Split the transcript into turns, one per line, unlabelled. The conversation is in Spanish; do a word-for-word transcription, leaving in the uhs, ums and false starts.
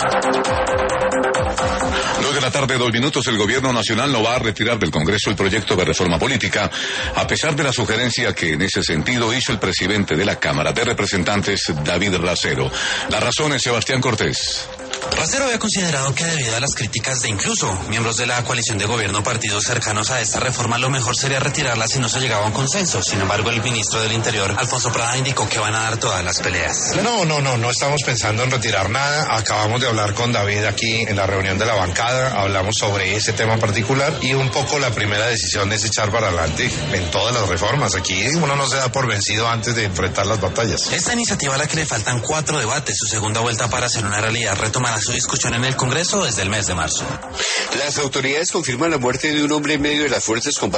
Dos de la tarde, dos minutos, el gobierno nacional no va a retirar del Congreso el proyecto de reforma política, a pesar de la sugerencia que en ese sentido hizo el presidente de la Cámara de Representantes, David Racero. La razón es Sebastián Cortés.
Racero había considerado que debido a las críticas de incluso miembros de la coalición de gobierno, partidos cercanos a esta reforma, lo mejor sería retirarla si no se llegaba a un consenso. Sin embargo, el ministro del Interior, Alfonso Prada, indicó que van a dar todas las peleas.
No, no, no, no estamos pensando en retirar nada. Acabamos de hablar con David aquí en la reunión de la bancada, hablamos sobre ese tema particular y un poco la primera decisión es echar para adelante en todas las reformas. Aquí uno no se da por vencido antes de enfrentar las batallas.
Esta iniciativa, a la que le faltan cuatro debates, su segunda vuelta para hacer una realidad, retomará su discusión en el Congreso desde el mes de marzo.
Las autoridades confirman la muerte de un hombre en medio de las fuertes combates